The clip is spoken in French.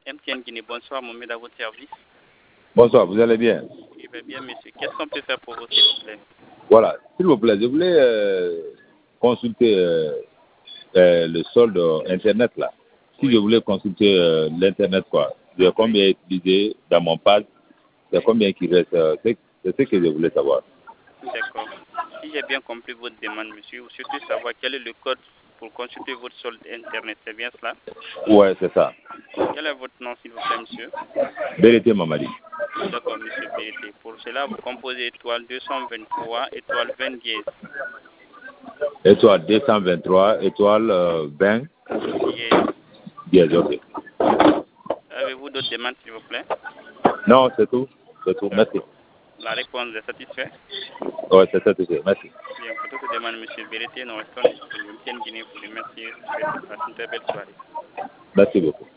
MTN Guinée, bonsoir, Mohamed, à votre service. Bonsoir, vous allez bien? Je vais bien, monsieur. Qu'est-ce qu'on peut faire pour vous, s'il vous plaît? Voilà, s'il vous plaît, je voulais consulter le solde Internet, là. Si je voulais consulter l'Internet, quoi, de combien utilisé dans mon pass, de combien qui reste, c'est ce que je voulais savoir. D'accord. Si j'ai bien compris votre demande, monsieur, vous souhaitez savoir quel est le code pour consulter votre solde Internet, c'est bien cela? Ouais, c'est ça. Quel est votre nom, s'il vous plaît, monsieur? Vérité Mamadi. D'accord, monsieur Vérité. Pour cela, vous composez étoile 223, étoile 20 dièse. Étoile 223, étoile 20. Dièse. Ok. Avez-vous d'autres demandes, s'il vous plaît? Non, c'est tout. C'est tout. Merci. La réponse est satisfaite? Oui, c'est satisfait. Merci. Bien, pour toutes les demandes, monsieur Vérité, nous restons disponibles. MTN Guinée vous remercie. Je vous souhaite de passer une très belle soirée. Merci beaucoup.